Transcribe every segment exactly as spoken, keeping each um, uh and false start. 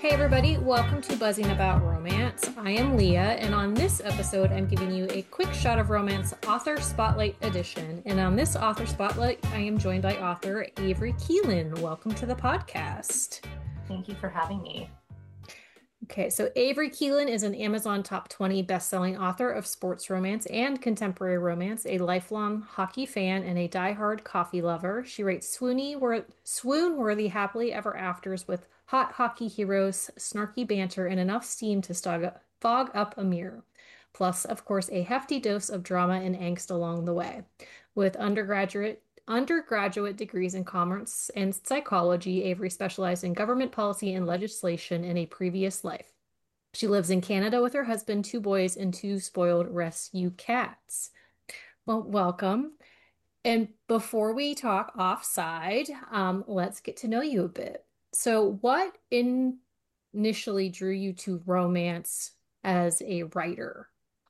Hey everybody, welcome to Buzzing About Romance. I am Leah, and on this episode, I'm giving you a quick shot of romance author spotlight edition. And on this author spotlight, I am joined by author Avery Keelan. Welcome to the podcast. Thank you for having me. Okay, so Avery Keelan is an Amazon top twenty best-selling author of sports romance and contemporary romance, a lifelong hockey fan, and a die-hard coffee lover. She writes swoony, wor swoon-worthy happily ever afters with hot hockey heroes, snarky banter, and enough steam to stog fog up a mirror. Plus, of course, a hefty dose of drama and angst along the way. With undergraduate undergraduate degrees in commerce and psychology, Avery specialized in government policy and legislation in a previous life. She lives in Canada with her husband, two boys, and two spoiled rescue cats. Well, welcome. And before we talk offside, um, let's get to know you a bit. So, what in initially drew you to romance as a writer?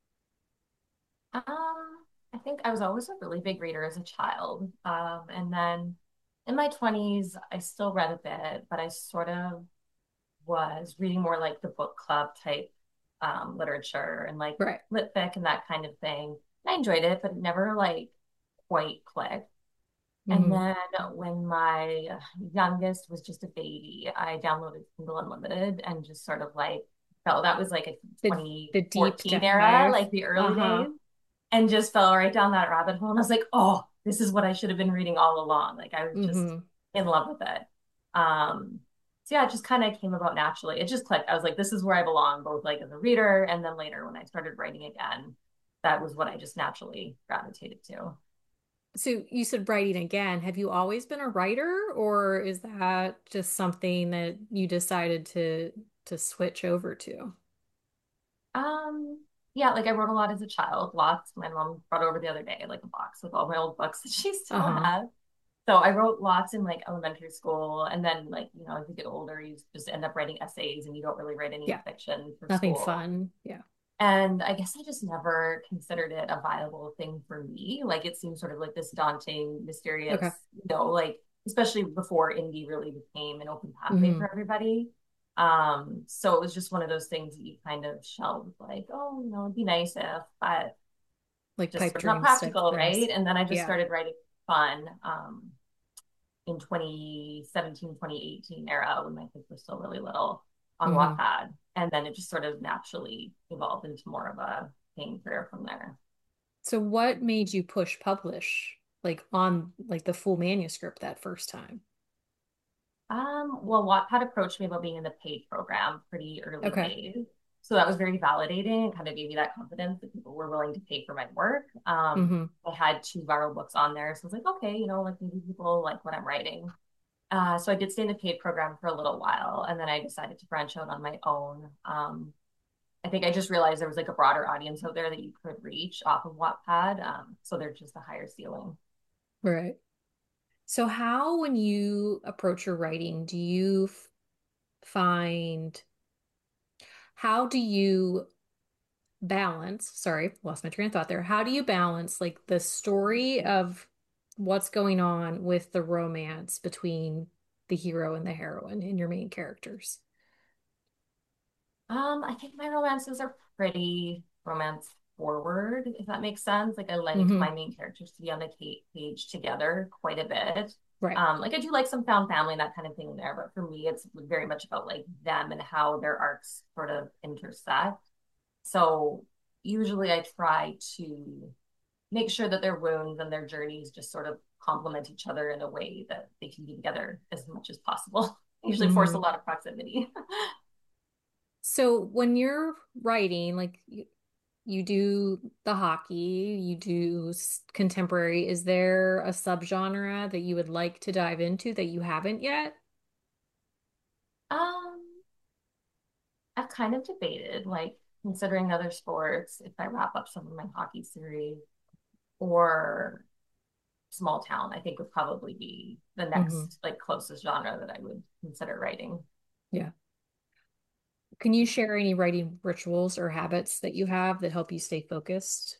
Um, I think I was always a really big reader as a child. Um, and then in my twenties, I still read a bit, but I sort of was reading more like the book club type um, literature and like Right. lit fic and that kind of thing. And I enjoyed it, but it never like quite clicked. And Hmm. then when my youngest was just a baby, I downloaded Kindle Unlimited and just sort of like felt that was like a The the deep twenty fourteen era, dive. like the early Uh-huh. days, and just fell right down that rabbit hole. And I was like, oh, this is what I should have been reading all along. Like I was just Hmm. in love with it. Um, so yeah, it just kind of came about naturally. It just clicked. I was like, this is where I belong, both like as a reader and then later when I started writing again, that was what I just naturally gravitated to. So you said writing again. Have you always been a writer, or is that just something that you decided to to switch over to? Um, yeah, like I wrote a lot as a child, lots. My mom brought over the other day, like a box with all my old books that she still Uh-huh. has. So I wrote lots in like elementary school, and then like you know as you get older, you just end up writing essays, and you don't really write any Yeah. fiction for Nothing school. fun. Yeah. And I guess I just never considered it a viable thing for me. Like it seemed sort of like this daunting, Okay. mysterious, you know, like especially before indie really became an open pathway Hmm. for everybody. Um, so it was just one of those things that you kind of shelved, like, oh, you know, it'd be nice if, but Like just pipe sort of not dreams type practical, right? things. And then I just Yeah. started writing fun um, in twenty seventeen, twenty eighteen era when my kids were still really little on Hmm. Wattpad. And then it just sort of naturally evolved into more of a paying career from there. So what made you push publish like on like the full manuscript that first time? Um, well, Wattpad approached me about being in the paid program pretty early Okay. days. So that was very validating. It kind of gave me that confidence that people were willing to pay for my work. Um, Hmm. I had two viral books on there. So I was like, okay, you know, like maybe people like what I'm writing. Uh, so I did stay in the paid program for a little while, and then I decided to branch out on my own. Um, I think I just realized there was like a broader audience out there that you could reach off of Wattpad. Um, so there's just a higher ceiling. Right. So how, when you approach your writing, do you f find how do you balance, sorry, lost my train of thought there. How do you balance like the story of what's going on with the romance between the hero and the heroine and your main characters? Um, I think my romances are pretty romance forward, if that makes sense. Like I like Hmm. my main characters to be on the page together quite a bit. Right. Um, like I do like some found family and that kind of thing in there, but for me, it's very much about like them and how their arcs sort of intersect. So usually I try to make sure that their wounds and their journeys just sort of complement each other in a way that they can be together as much as possible. I usually force a Hmm. lot of proximity. So when you're writing, like you, you do the hockey, you do s- contemporary, is there a subgenre that you would like to dive into that you haven't yet? Um, I've kind of debated, like considering other sports, if I wrap up some of my hockey series or small town, I think would probably be the Hmm. next like closest genre that I would consider writing. Yeah. Can you share any writing rituals or habits that you have that help you stay focused?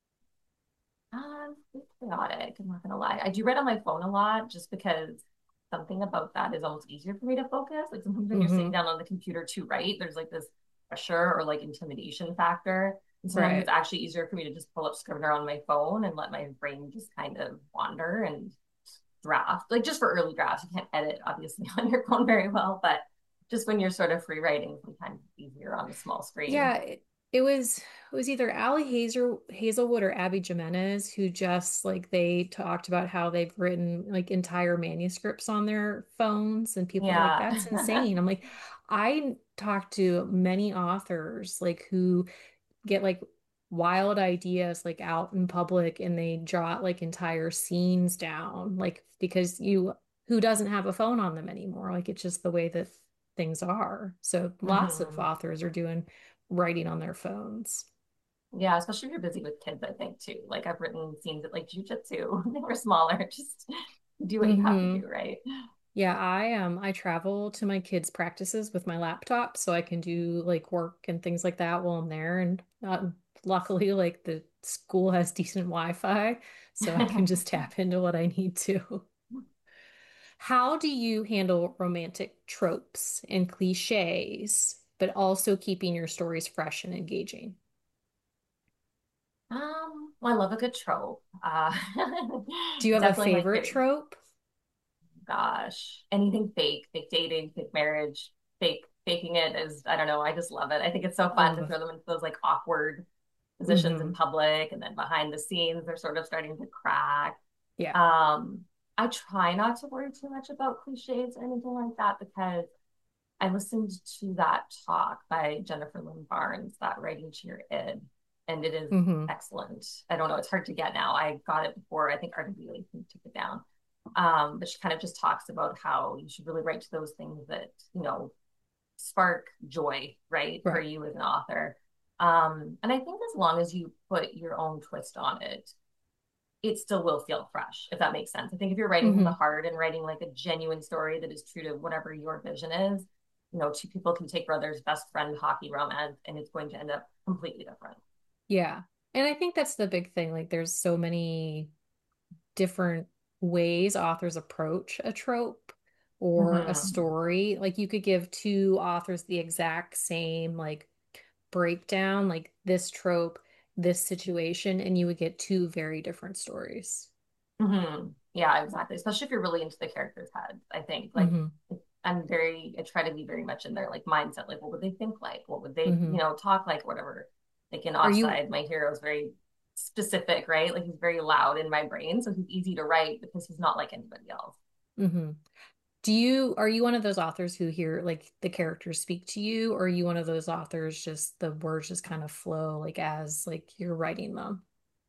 Um, it's chaotic, I'm not gonna lie. I do write on my phone a lot just because something about that is almost easier for me to focus. Like sometimes when you're sitting Hmm. down on the computer to write, there's like this pressure or like intimidation factor. And sometimes it's Right. actually easier for me to just pull up Scrivener on my phone and let my brain just kind of wander and draft. Like just for early drafts, you can't edit obviously on your phone very well, but just when you're sort of free writing, sometimes it's easier on a small screen. Yeah, it, it was it was either Allie Hazel, Hazelwood or Abby Jimenez who just like they talked about how they've written like entire manuscripts on their phones and people are like, Yeah. that's insane. I'm like, I talked to many authors like who get like wild ideas like out in public and they jot like entire scenes down like because you who doesn't have a phone on them anymore like it's just the way that things are so lots of Mhm. authors are doing writing on their phones. Yeah, especially if you're busy with kids, I think too. Like I've written scenes at like jujitsu. They were smaller. Just do what you have to Hmm. do, right? Yeah, I um I travel to my kids' practices with my laptop so I can do like work and things like that while I'm there and uh, luckily like the school has decent Wi-Fi so I can just tap into what I need to. How do you handle romantic tropes and cliches, but also keeping your stories fresh and engaging? Um, well, I love a good trope. Uh, Do you have a definitely my favorite favorite. trope? Gosh, anything fake, fake dating, fake marriage, fake faking it is, I don't know, I just love it. I think it's so fun Oh, to the throw them into those like awkward positions in mm-hmm. public and then behind the scenes they're sort of starting to crack. Yeah. Um, I try not to worry too much about cliches or anything like that because I listened to that talk by Jennifer Lynn Barnes, that writing to your id, and it is Mm-hmm. excellent. I don't know, it's hard to get now. I got it before, I think Art Lee took it down. Um, but she kind of just talks about how you should really write to those things that, you know, spark joy, right, for Right. you as an author. Um, and I think as long as you put your own twist on it, it still will feel fresh, if that makes sense. I think if you're writing from the Mm-hmm. heart and writing like a genuine story that is true to whatever your vision is, you know, two people can take brother's best friend hockey romance and it's going to end up completely different. Yeah. And I think that's the big thing. Like there's so many different ways authors approach a trope or a Mm-hmm. story. Like you could give two authors the exact same like breakdown, like this trope, this situation, and you would get two very different stories. Mm-hmm. Yeah, exactly. Especially if you're really into the character's head, I think. Like Hmm. I'm very, I try to be very much in their like mindset. Like, what would they think like? What would they, Hmm. you know, talk like, whatever. Like in Are you, Offside, my hero is very specific, right? Like he's very loud in my brain, so he's easy to write because he's not like anybody else. hmm do you, are you one of those authors who hear like the characters speak to you, or are you one of those authors just the words just kind of flow like as like you're writing them?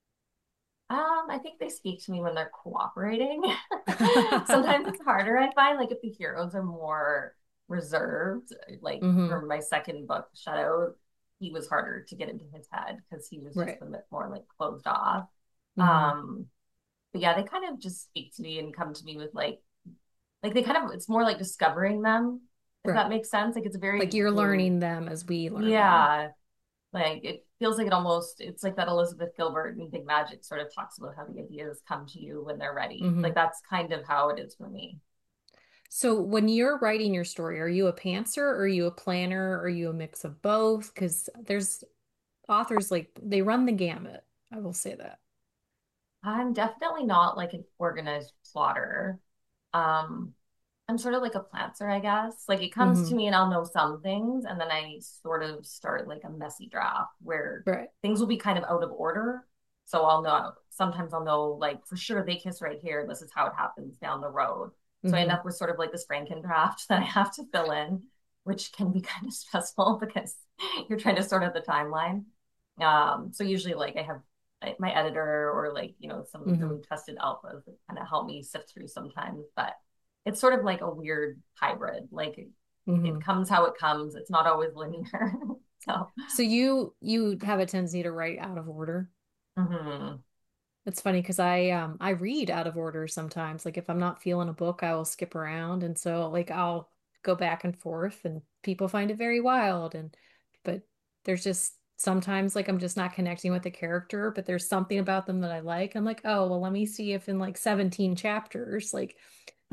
Um, I think they speak to me when they're cooperating. Sometimes it's harder, I find, like if the heroes are more reserved, like Hmm. for my second book, Shadow, he was harder to get into his head because he was just Right. a bit more like closed off. Hmm. Um, but yeah, they kind of just speak to me and come to me with like like they kind of it's more like discovering them, if that Right. makes sense. Like it's a Like very you're mm, learning them as we learn them. yeah, like it feels like it almost it's like that Elizabeth Gilbert and Big Magic sort of talks about how the ideas come to you when they're ready. Like Hmm. that's kind of how it is for me. So when you're writing your story, are you a pantser? Or are you a planner? Or are you a mix of both? Because there's authors like they run the gamut. I will say that. I'm definitely not like an organized plotter. Um, I'm sort of like a plantser, I guess. Like it comes to Hmm. me and I'll know some things, and then I sort of start like a messy draft where Right. things will be kind of out of order. So I'll know, sometimes I'll know like for sure they kiss right here. This is how it happens down the road. So I end Hmm. up with sort of like this Franken draft that I have to fill in, which can be kind of stressful because you're trying to sort out the timeline. Um, so usually like I have my editor or like, you know, some Hmm. really trusted alphas that kind of help me sift through sometimes. But it's sort of like a weird hybrid. Like it, it Hmm. comes how it comes. It's not always linear. So, So you you have a tendency to write out of order. mm-hmm. It's funny because I um I read out of order sometimes. Like if I'm not feeling a book, I will skip around, and so like I'll go back and forth, and people find it very wild. And but there's just sometimes like I'm just not connecting with the character, but there's something about them that I like. I'm like, oh well, let me see if in like seventeen chapters, like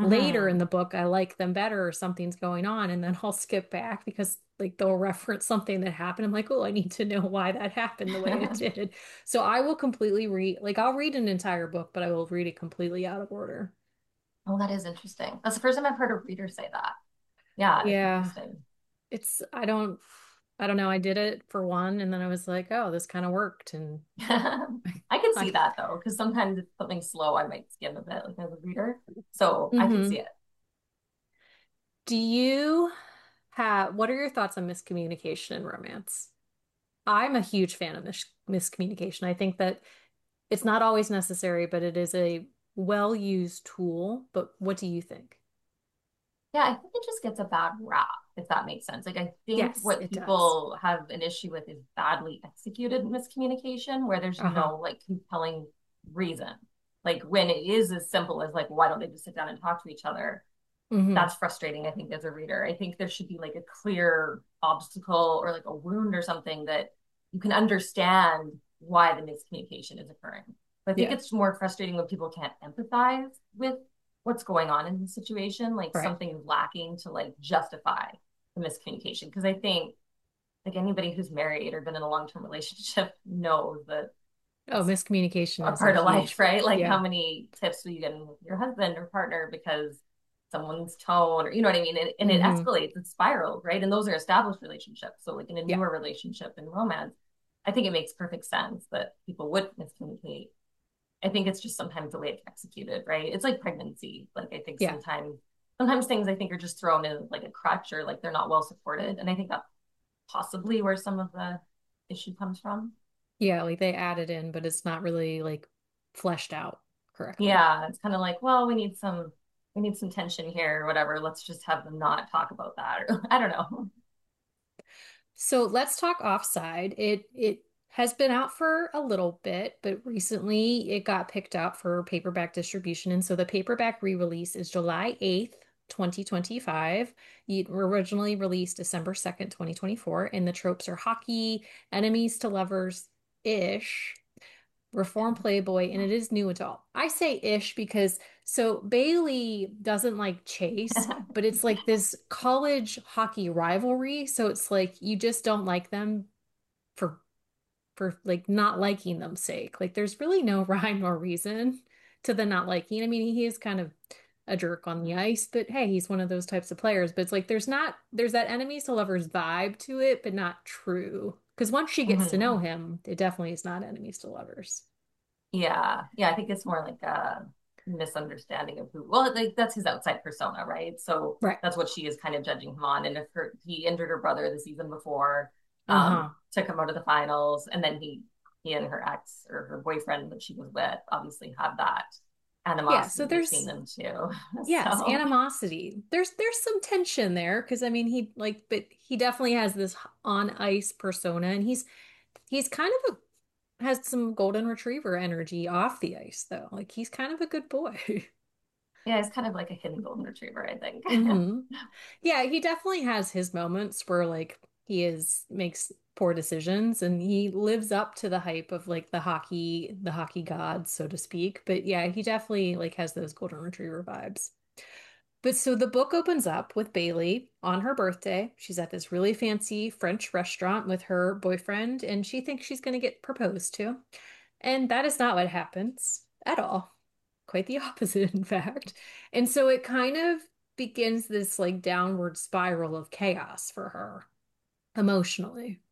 later in Hmm. the book I like them better or something's going on, and then I'll skip back because like they'll reference something that happened. I'm like, oh, I need to know why that happened the way it did. So I will completely read, like I'll read an entire book, but I will read it completely out of order. Oh, that is interesting. That's the first time I've heard a reader say that. Yeah, it's Yeah, interesting. it's I don't I don't know. I did it for one, and then I was like, oh, this kind of worked, and I could I see that though, because sometimes it's something slow, I might skim a bit, like as a reader. So I could see hmm it. Do you have, what are your thoughts on miscommunication in romance? I'm a huge fan of mis miscommunication. I think that it's not always necessary, but it is a well-used tool. But what do you think? Yeah, I think it just gets a bad rap, if that makes sense. Like, I think Yes, what it does. people have an issue with is badly executed miscommunication, where there's Uh-huh. no like compelling reason. Like, when it is as simple as, like, why don't they just sit down and talk to each other? hmm That's frustrating, I think, as a reader. I think there should be like a clear obstacle or like a wound or something that you can understand why the miscommunication is occurring. But I think Yeah, it's more frustrating when people can't empathize with what's going on in the situation, like right. something is lacking to like justify the miscommunication. Because I think like anybody who's married or been in a long-term relationship knows that Oh, that's miscommunication a is a part of life, huge, right? Like how yeah. many tips will you get with your husband or partner because someone's tone or you know what I mean? And, and it hmm escalates, it spirals, right? And those are established relationships. So like in a Yeah. newer relationship and romance, I think it makes perfect sense that people would miscommunicate. I think it's just sometimes the way it's executed, right? It's like pregnancy. Like I think Yeah. sometimes sometimes things I think are just thrown in like a crutch or like they're not well supported. And I think that's possibly where some of the issue comes from. Yeah, like they added in, but it's not really like fleshed out correctly. Yeah, it's kind of like, well, we need some we need some tension here or whatever. Let's just have them not talk about that. Or I don't know. So let's talk Offside. It it has been out for a little bit, but recently it got picked up for paperback distribution. And so the paperback re-release is July eighth, twenty twenty-five. It originally released December second, twenty twenty-four, and the tropes are hockey, enemies to lovers-ish, reform playboy, and it is new adult. I say ish because so Bailey doesn't like Chase, but it's like this college hockey rivalry. So it's like you just don't like them for for like not liking them sake. Like there's really no rhyme nor reason to the not liking. I mean, he is kind of a jerk on the ice, but hey, he's one of those types of players. But it's like there's not there's that enemies to lovers vibe to it, but not true. Because once she gets to know Mhm. him, it definitely is not enemies to lovers. Yeah, yeah. I think it's more like a misunderstanding of who. Well, like that's his outside persona, right? So Right. that's what she is kind of judging him on. And if her, he injured her brother the season before, um, Uh-huh. took him out of the finals, and then he he and her ex or her boyfriend that she was with obviously had that Yeah, so animosity between there's them two. yes, So animosity. There's there's some tension there because I mean he like but he definitely has this on ice persona and he's he's kind of a has some golden retriever energy off the ice though. Like he's kind of a good boy. yeah, it's kind of like a hidden golden retriever, I think. hmm Yeah, he definitely has his moments where like he is makes poor decisions and he lives up to the hype of like the hockey the hockey god, so to speak. But yeah, he definitely like has those golden retriever vibes. But so the book opens up with Bailey on her birthday. She's at this really fancy French restaurant with her boyfriend, and she thinks she's going to get proposed to. And that is not what happens at all. Quite the opposite, in fact. And so it kind of begins this like downward spiral of chaos for her emotionally.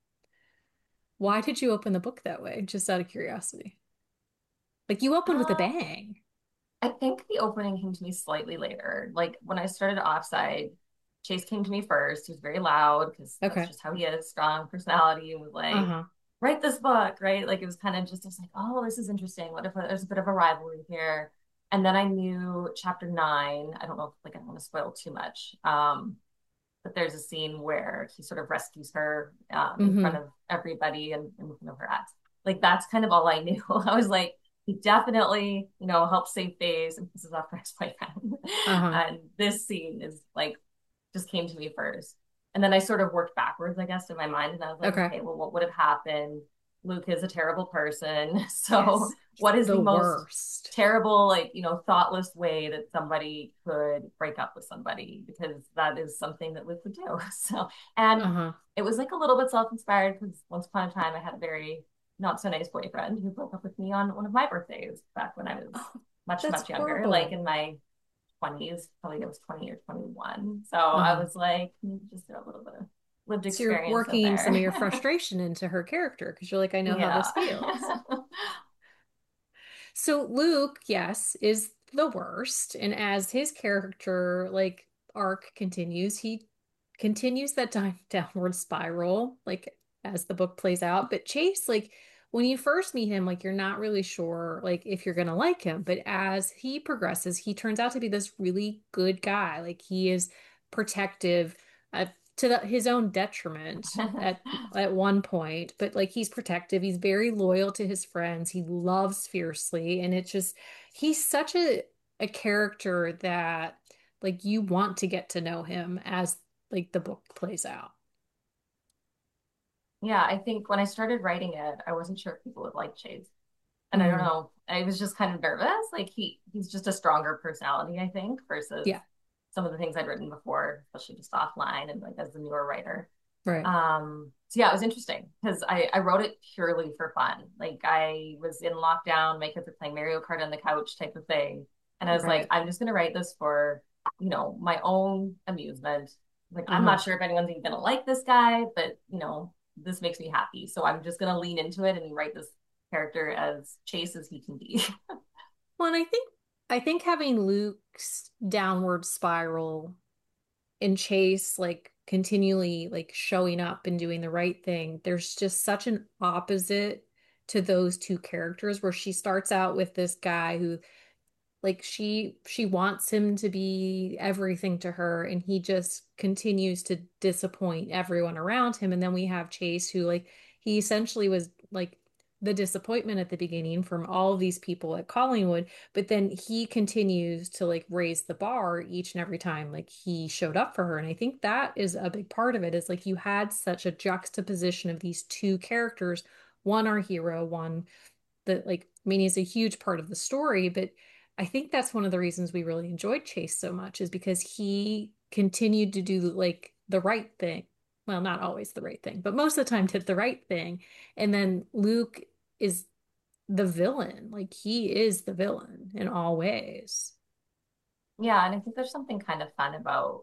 Why did you open the book that way? Just out of curiosity. Like you opened with a Um, bang. I think the opening came to me slightly later. Like when I started Offside, Chase came to me first. He was very loud because that's Okay. just how he is, strong personality, and was like, Uh-huh. write this book, right? Like it was kind of just, I was like, oh, this is interesting. What if there's a bit of a rivalry here? And then I knew chapter nine. I don't know if like I don't want to spoil too much. Um, but there's a scene where he sort of rescues her um, in front hmm of everybody and in front of her ex. Like that's kind of all I knew. I was like, he definitely, you know, helps save face and pisses off her ex-boyfriend. Uh-huh. And this scene is like just came to me first. And then I sort of worked backwards, I guess, in my mind. And I was like, Okay. okay, well, what would have happened? Luke is a terrible person. So Yes, he's what is the the most worst. terrible, like, you know, thoughtless way that somebody could break up with somebody? Because that is something that Luke would do. So, and Uh-huh. it was like a little bit self-inspired because once upon a time I had a very not so nice boyfriend who broke up with me on one of my birthdays back when I was Oh, much, that's much younger, like horrible. in my twenties, probably I was twenty or twenty-one. So I Uh-huh. was like, "Hmm, just a little bit of lived So you're experience in working some there." of your frustration into her character because you're like, I know how Yeah. this feels. So Luke, yes, is the worst. And as his character like arc continues, he continues that down downward spiral, like as the book plays out. But Chase, like when you first meet him, like you're not really sure like if you're gonna like him. But as he progresses, he turns out to be this really good guy. Like he is protective uh, to the, his own detriment at at one point, but like he's protective. He's very loyal to his friends. He loves fiercely, and it's just he's such a a character that like you want to get to know him as like the book plays out. Yeah, I think when I started writing it, I wasn't sure if people would like Chase. And I don't Hmm. know, I was just kind of nervous. Like he he's just a stronger personality, I think, versus Yeah, some of the things I'd written before, especially just offline and like as a newer writer. right. Um, so yeah, it was interesting because I, I wrote it purely for fun. Like I was in lockdown, my kids were playing Mario Kart on the couch type of thing. And I was like, Right. I'm just gonna write this for, you know, my own amusement. Like I'm Uh-huh. not sure if anyone's even gonna like this guy, but you know, this makes me happy. So I'm just gonna lean into it and write this character as Chase as he can be. Well, and I think I think having Luke's downward spiral and Chase like continually like showing up and doing the right thing, there's just such an opposite to those two characters where she starts out with this guy who like she she wants him to be everything to her and he just continues to disappoint everyone around him. And then we have Chase who like he essentially was like the disappointment at the beginning from all of these people at Collingwood, but then he continues to like raise the bar each and every time like he showed up for her. And I think that is a big part of it is like you had such a juxtaposition of these two characters, one our hero, one that like I mean he's a huge part of the story, but I think that's one of the reasons we really enjoyed Chase so much is because he continued to do like the right thing. Well, not always the right thing, but most of the time did the right thing. And then Luke is the villain. Like he is the villain in all ways. Yeah, and I think there's something kind of fun about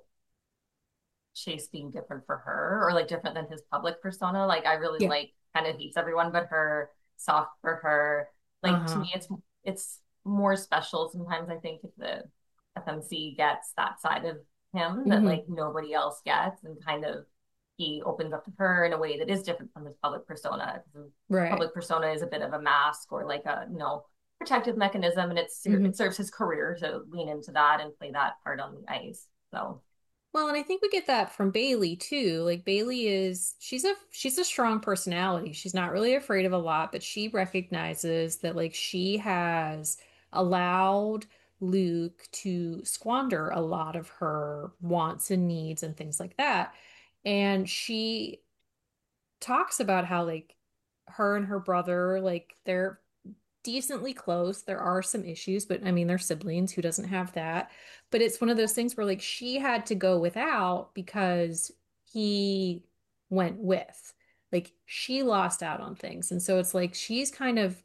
Chase being different for her or like different than his public persona. Like I really Yeah. like kind of hates everyone but her, soft for her. Like to Uh-huh. me it's it's more special sometimes I think if the F M C gets that side of him that Hmm. like nobody else gets and kind of he opens up to her in a way that is different from his public persona. His Right. public persona is a bit of a mask or like a, you know, protective mechanism and it's it Hmm. serves his career to lean into that and play that part on the ice. So Well, and I think we get that from Bailey too. Like Bailey is she's a she's a strong personality. She's not really afraid of a lot, but she recognizes that like she has allowed Luke to squander a lot of her wants and needs and things like that. And she talks about how like her and her brother like they're decently close. There are some issues, but I mean, they're siblings. Who doesn't have that? But it's one of those things where like she had to go without because he went with. Like she lost out on things. And so it's like she's kind of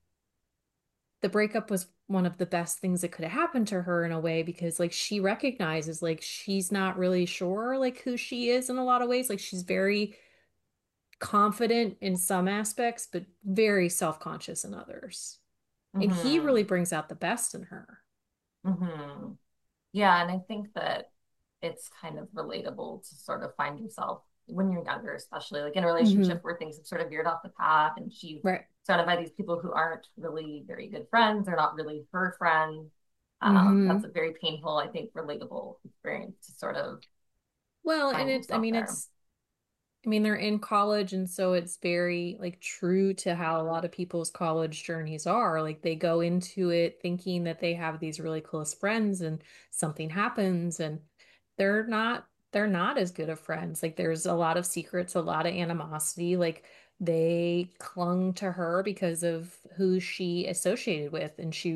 the breakup was one of the best things that could have happened to her in a way because like she recognizes like she's not really sure like who she is in a lot of ways. Like she's very confident in some aspects, but very self-conscious in others. And he really mhm. brings out the best in her. Hmm. Yeah, and I think that it's kind of relatable to sort of find yourself when you're younger, especially like in a Hmm. relationship where things have sort of veered off the path and she's Right. surrounded by these people who aren't really very good friends. They're not really her friends. Um, that's Hmm. a very painful, I think, relatable experience to sort of Well, and find it, I yourself mean, there. it's, I mean, they're in college, and so it's very like true to how a lot of people's college journeys are. Like they go into it thinking that they have these really close friends, and something happens, and they're not, they're not as good of friends. Like there's a lot of secrets, a lot of animosity. Like they clung to her because of who she associated with, and she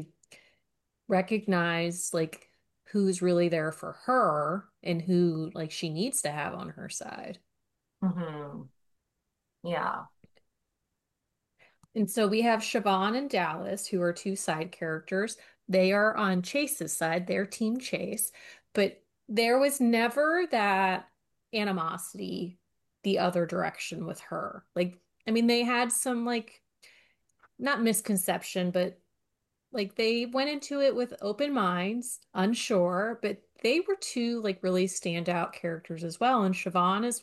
recognized like who's really there for her and who like she needs to have on her side. Hmm. Yeah. And so we have Siobhan and Dallas, who are two side characters. They are on Chase's side, they're Team Chase, but there was never that animosity the other direction with her. Like, I mean, they had some like not misconception, but like they went into it with open minds, unsure, but they were two like really standout characters as well. And Siobhan is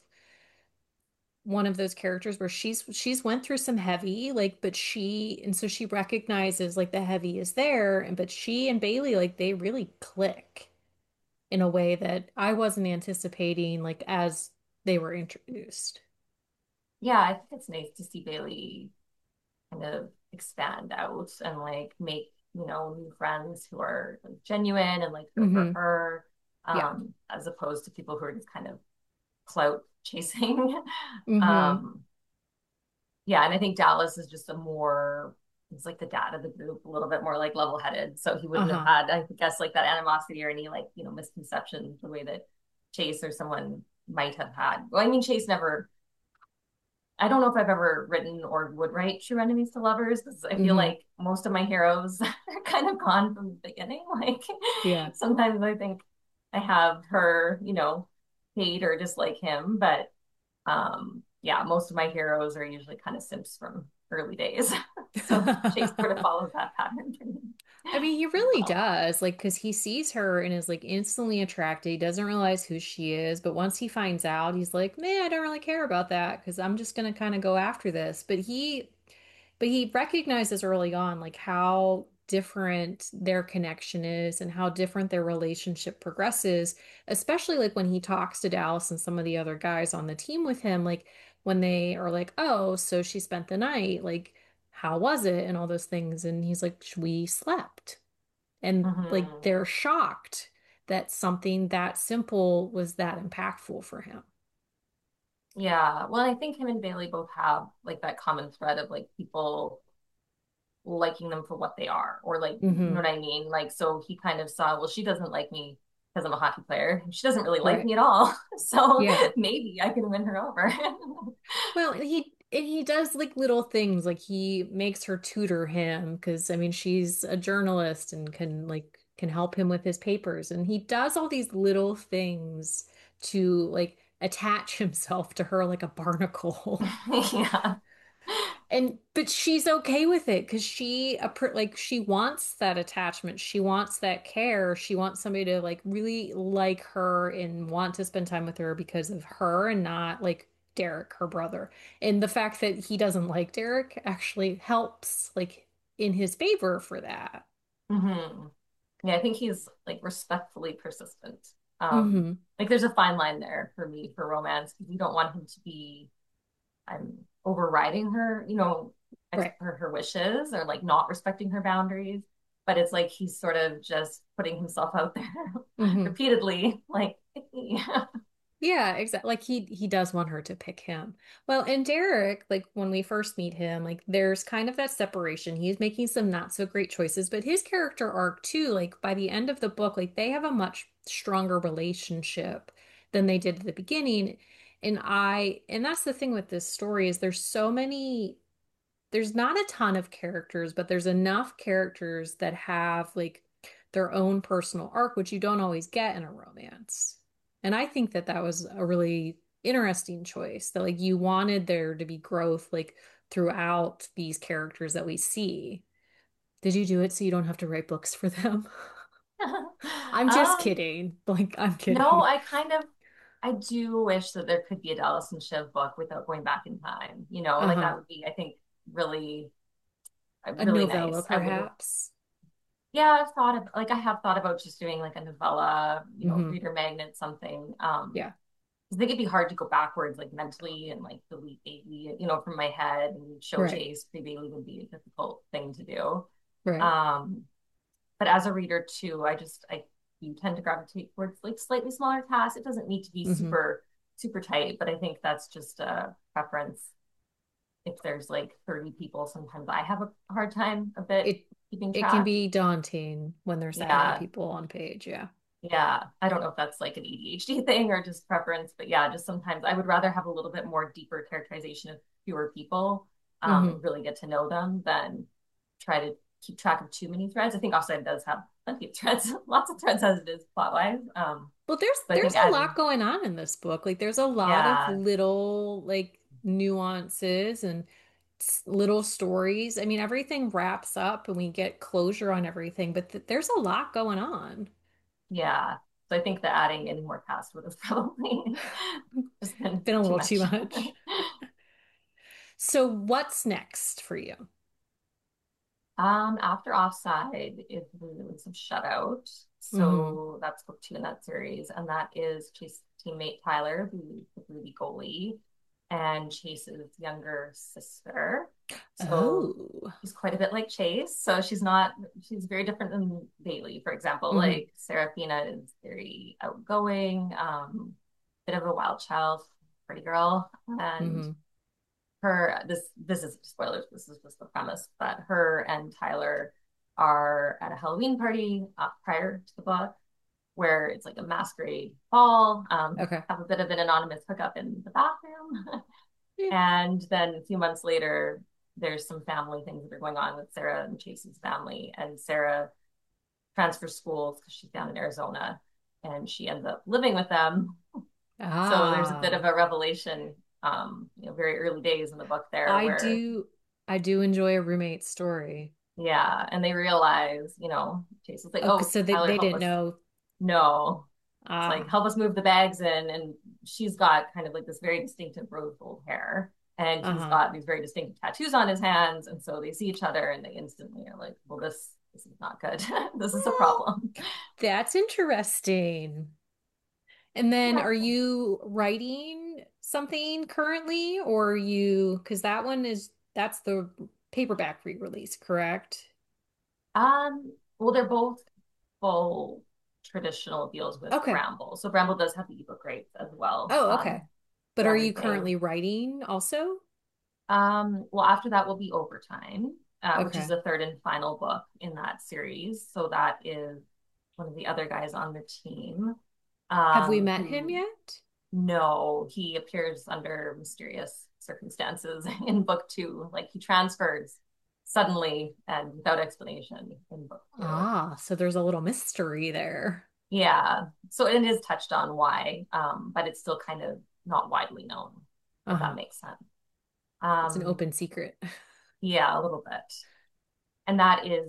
one of those characters where she's she's went through some heavy like but she and so she recognizes like the heavy is there and but she and Bailey like they really click in a way that I wasn't anticipating like as they were introduced. Yeah, I think it's nice to see Bailey kind of expand out and like make, you know, new friends who are like genuine and like here for Hmm. her, Yeah. um, as opposed to people who are just kind of clout chasing. Hmm. um, yeah, and I think Dallas is just a more he's like the dad of the group, a little bit more like level-headed. So he wouldn't have Uh-huh. had, I guess, like that animosity or any like, you know, misconceptions the way that Chase or someone might have had. Well, I mean, Chase never I don't know if I've ever written or would write true enemies to lovers because I feel Hmm. like most of my heroes are kind of gone from the beginning. Like Yeah. sometimes I think I have her, you know, hate or dislike him, but um, yeah, most of my heroes are usually kind of simps from early days. So Chase sort of follows that pattern for me I mean, he as really well. does, like, because he sees her and is like instantly attracted. He doesn't realize who she is, but once he finds out, he's like, man, I don't really care about that because I'm just gonna kind of go after this. But he, but he recognizes early on, like, how different their connection is and how different their relationship progresses, especially like when he talks to Dallas and some of the other guys on the team with him, like, when they are like, oh, so she spent the night, like, how was it? And all those things. And he's like, we slept. And like Hmm. they're shocked that something that simple was that impactful for him. Yeah. Well, I think him and Bailey both have like that common thread of like people liking them for what they are, or like, you know Hmm. what I mean? Like, so he kind of saw, well, she doesn't like me because I'm a hockey player. She doesn't really like Right. me at all. So Yeah. maybe I can win her over. Well, he and he does like little things like he makes her tutor him because I mean she's a journalist and can like can help him with his papers and he does all these little things to like attach himself to her like a barnacle. Yeah. And but she's okay with it because she appr- like she wants that attachment. She wants that care. She wants somebody to like really like her and want to spend time with her because of her and not like Derek, her brother. And the fact that he doesn't like Derek actually helps like in his favor for that. Hmm. Yeah, I think he's like respectfully persistent. Um, Hmm. like there's a fine line there for me for romance because you don't want him to be I'm overriding her, you know, ex Right. her, her wishes or like not respecting her boundaries. But it's like he's sort of just putting himself out there Hmm. repeatedly, like, yeah. Yeah, exactly. Like he he does want her to pick him. Well, and Derek, like when we first meet him, like there's kind of that separation. He's making some not so great choices, but his character arc too, like by the end of the book, like they have a much stronger relationship than they did at the beginning. And I and that's the thing with this story is there's so many there's not a ton of characters, but there's enough characters that have like their own personal arc, which you don't always get in a romance. And I think that that was a really interesting choice that like you wanted there to be growth like throughout these characters that we see. Did you do it so you don't have to write books for them? I'm just Um, kidding. Like, I'm no, kidding. I kind of I do wish that there could be a Dallas and Shiv book without going back in time. You know, like Uh-huh. that would be, I think, really, uh, A really novella, nice. I wouldn't perhaps. Yeah, I've thought of like I have thought about just doing like a novella, you know, Hmm. reader magnet, something. Um, Yeah. I think it'd be hard to go backwards like mentally and like delete Bailey, you know, from my head and show Right. Chase pre Bailey would be a difficult thing to do. Right. Um, but as a reader too, I just I you tend to gravitate towards like slightly smaller tasks. It doesn't need to be Hmm. super super tight, but I think that's just a preference. if there's like thirty people, sometimes I have a hard time a bit It keeping it can track. be daunting when there's that many Yeah. people on page. Yeah. Yeah. I don't know if that's like an A D H D thing or just preference, but yeah, just sometimes I would rather have a little bit more deeper characterization of fewer people, um, Hmm. and really get to know them than try to keep track of too many threads. I think Offside does have plenty of threads, lots of threads as it is plot wise. Um, Well, there's so I there's think a lot adding, going on in this book. Like there's a lot of yeah, little like nuances and s- little stories. I mean, everything wraps up and we get closure on everything, but th there's a lot going on. yeah. So I think that adding any more cast would have probably just been Been a too little too much. much. So what's next for you? Um, after Offside is doing some shutout. Hmm. So that's book two in that series. And that is Chase's teammate Tyler, who's the Ruby goalie, and Chase's younger sister. So Oh. she's quite a bit like Chase. So she's not, she's very different than Bailey, for example. Hmm. Like Serafina is very outgoing, um, bit of a wild child, pretty girl. And Hmm. her this this is spoilers, this is just the premise, but her and Tyler are at a Halloween party uh, prior to the book where it's like a masquerade ball, um, Okay. have a bit of an anonymous hookup in the bathroom. Yeah. And then a few months later there's some family things that are going on with Sarah and Chase's family, and Sarah transfers schools because she's down in Arizona and she ends up living with them. So there's a bit of Ah. a revelation, um, you know, very early days in the book there I where, do I do enjoy a roommate story. yeah, and they realize, you know, Chase is like, Oh, oh, so they, Tyler, they help didn't us. know. No, it's like, Ah. help us move the bags in. And she's got kind of like this very distinctive rose gold hair. And he's Uh-huh. got these very distinctive tattoos on his hands. And so they see each other and they instantly are like, well, this, this is not good. This is a Oh, problem. that's interesting. And then Yeah. are you writing something currently or are you, because that one is that's the paperback re-release, correct? Um, well, they're both full traditional deals with Okay. Bramble. So Bramble does have the ebook rights as well, Oh, um, okay. But to are you everything. currently writing also? Um, well, after that will be Overtime, uh, which is Okay. the third and final book in that series. So that is one of the other guys on the team. Have we Um, met him who yet? no, he appears under mysterious circumstances in book two. Like he transfers suddenly and without explanation in book two. Ah, so there's a little mystery there. Yeah. So it is touched on why, um, but it's still kind of not widely known, if that Uh-huh. makes sense. It's an Um, open secret. yeah, a little bit. And that is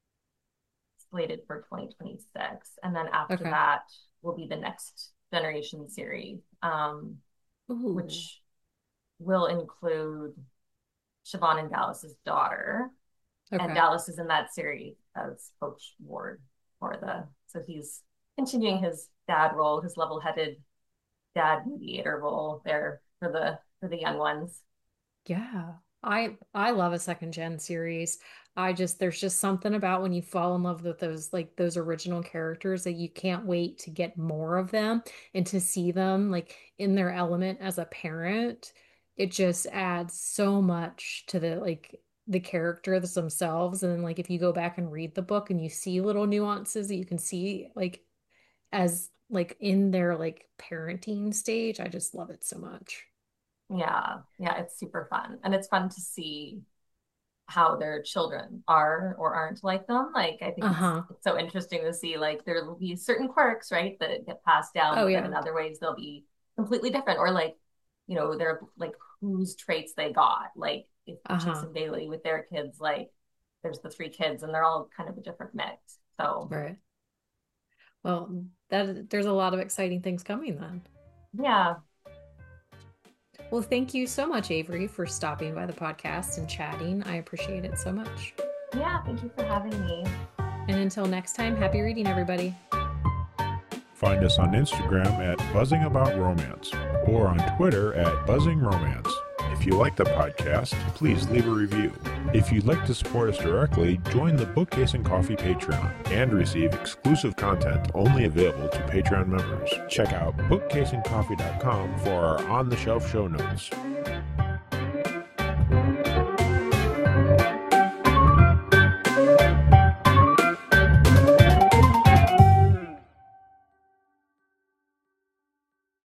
slated for twenty twenty-six. And then after Okay. that will be the next generation series, um, Ooh. which will include Siobhan and Dallas's daughter. And Okay. Dallas is in that series as Coach Ward for the, so he's continuing his dad role, his level-headed dad mediator role there for the for the young ones. Yeah. I I love a second gen series. I just there's just something about when you fall in love with those like those original characters that you can't wait to get more of them and to see them like in their element as a parent. It just adds so much to the like the characters themselves. And like if you go back and read the book and you see little nuances that you can see like as like in their like parenting stage, I just love it so much. Yeah, yeah, it's super fun. And it's fun to see how their children are or aren't like them. Like I think it's Uh-huh. it's so interesting to see like there will be certain quirks, right, that get passed down, Oh but then yeah. in other ways they'll be completely different. Or like, you know, they're like whose traits they got. Like if Chase Uh-huh. and Bailey with their kids, like there's the three kids and they're all kind of a different mix. So Right. Well, that there's a lot of exciting things coming then. yeah. Well, thank you so much, Avery, for stopping by the podcast and chatting. I appreciate it so much. Yeah, thank you for having me. And until next time, happy reading, everybody. Find us on Instagram at Buzzing About Romance or on Twitter at Buzzing Romance. If you like the podcast, please leave a review. If you'd like to support us directly, join the Bookcase and Coffee Patreon and receive exclusive content only available to Patreon members. Check out bookcase and coffee dot com for our on-the-shelf show notes.